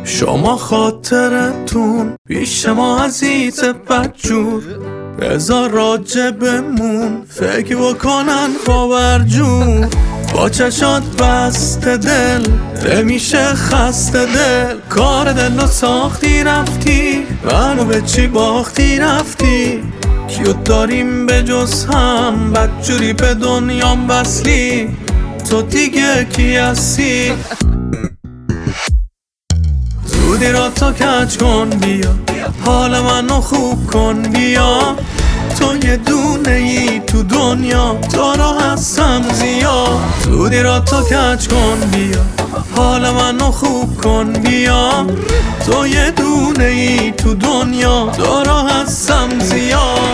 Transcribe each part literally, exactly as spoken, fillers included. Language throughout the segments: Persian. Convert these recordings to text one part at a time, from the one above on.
شما خاطرتون پیش ما عزیز بدجور، بذار راجبمون فکر بکنن خاورجور. با چشات بست دل نمیشه خسته دل، کار دل رو ساختی رفتی، منو به چی باختی رفتی. کیو داریم به جز هم، بدجوری به دنیام بسلی، تو دیگه کی هستی؟ زودی را تا کج کن بیا، حال منو خوب کن بیا. تو یه دونه ای تو دنیا، تو را هستم زیاد. زودی را تا کج کن بیا، حال منو خوب کن بیا. تو یه دونه ای تو دنیا، تو را هستم زیاد.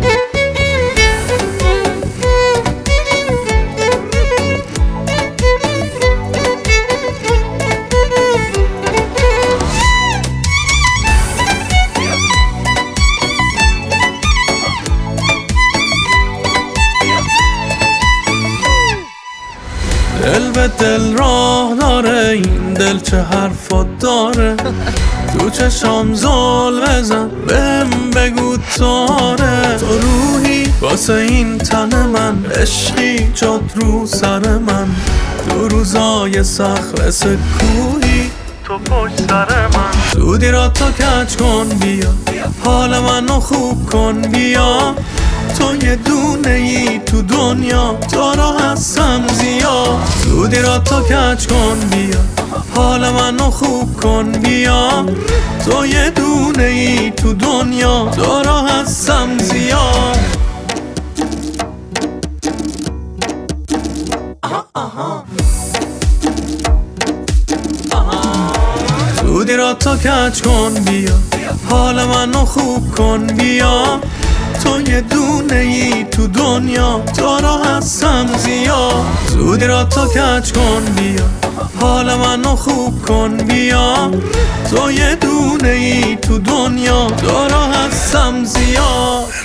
دل به دل راه داره، این دل چه حرفات داره. تو چشام زل بزن بهم بگو تاره. تو روحی واسه این تن من، عشقی جات رو سر من. تو روزای سخت مثل کوهی، تو پشت سر من. زودی را تا کج کن بیا، حال منو خوب کن بیا. تو یه دونه ای تو دنیا، تو را هستم زیاد. زودی را تا کج کن بیا، حال منو خوب کن بیا. تو یه دونه ای تو دنیا، تو را هستم زیاد. زودی را تا کج کن بیا، حال منو خوب کن بیا. تو یه دونه ای تو دنیا، تو را هستم زیاد. زودی را تا کج کن بیا، حال منو خوب کن بیا. تو یه دونه ای تو دنیا، تو را هستم زیاد.